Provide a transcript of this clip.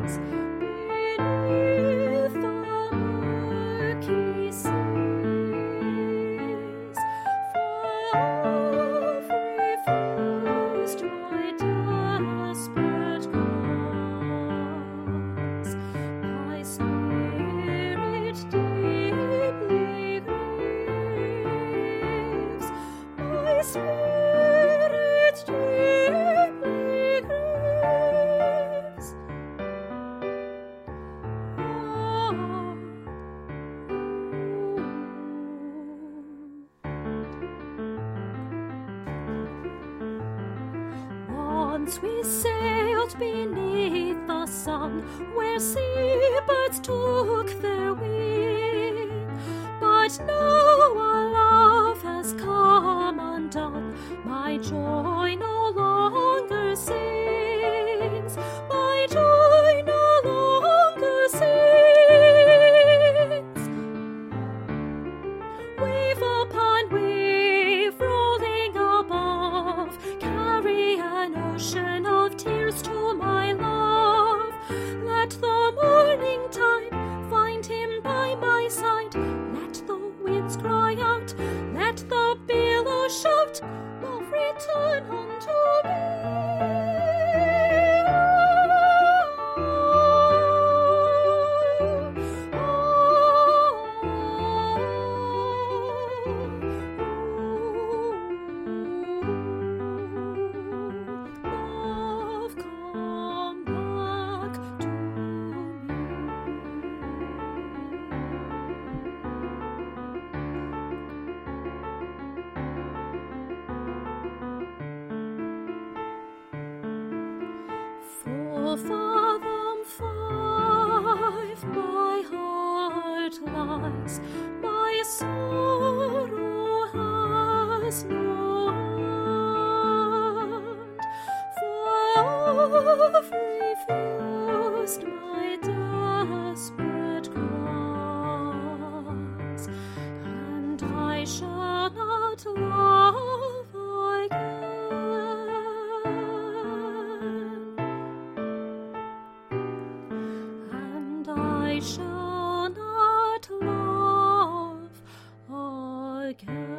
beneath the murky seas. For I've refused my desperate cause. My spirit deeply grieves. My spirit deeply grieves. Once we sailed beneath the sun, where seabirds took their wing. But now our love has come undone, my joy no longer sings. My joy no longer sings. Wave upon wave rolling above, carry an ocean of tears to my love. Let the morning time find him by my side. Let the winds cry out, let the billows shout, love return unto me. Love, come back to me. For fathom 5 my heart lies, my sorrow has no end. For I've refused my desperate cries, and I shall not love again. And I shall not love again.